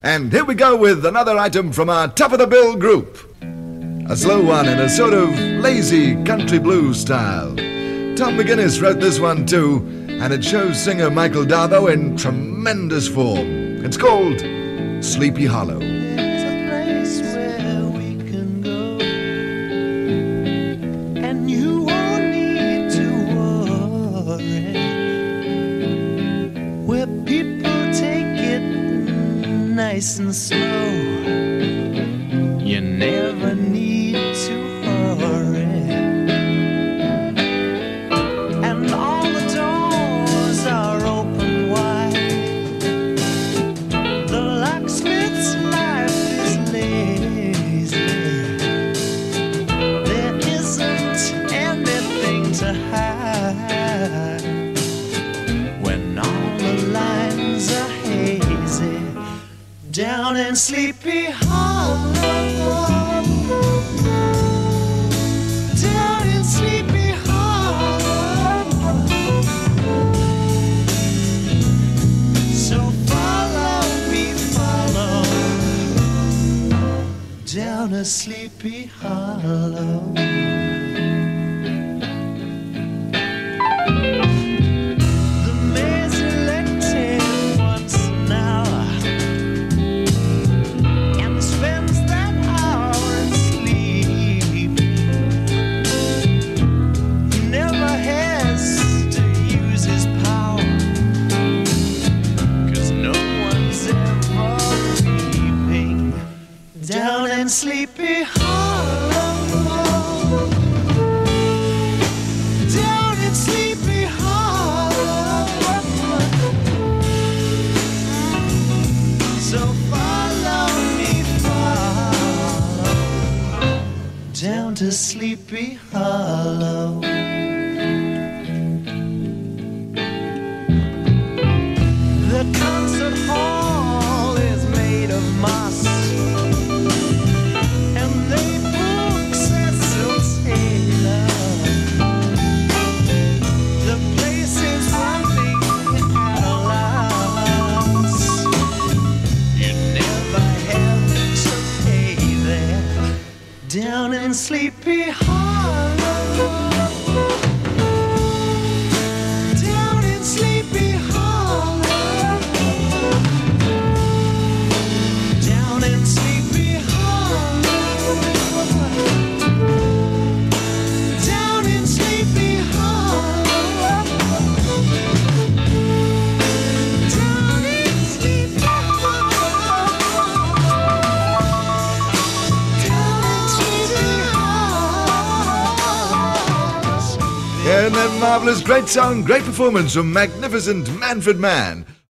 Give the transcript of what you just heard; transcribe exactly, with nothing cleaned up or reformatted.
And here we go with another item from our Top of the Bill group. A slow one in a sort of lazy country blues style. Tom McGuinness wrote this one too, and it shows singer Michael Darbo in tremendous form. It's called Sleepy Hollow. There's a place where we can go, and you won't need to worry, where people take it nice and slow. You never need to hurry, and all the doors are open wide. The locksmith's life is lazy. There isn't anything to hide when all the lines are hazy down in Sleepy Hollow. Down in Sleepy Hollow. So follow me, follow down a Sleepy Hollow. The mayor's elected once an hour and spends that hour sleeping. He never has to use his power, 'cause no one's ever peeping down in Sleepy Hollow. Down in Sleepy Hollow. So follow me, follow down to Sleepy Hollow. The concert hall is made of moss, and they book Cecil Taylor. The place is running at a loss. You never have to pay there down in Sleepy Hollow. Down in Sleepy Hollow. Down in Sleepy Hollow. Down in Sleepy Hollow. Down in Sleepy Hollow. Down in Sleepy Hollow. And that marvelous, great song, great performance from magnificent Manfred Mann.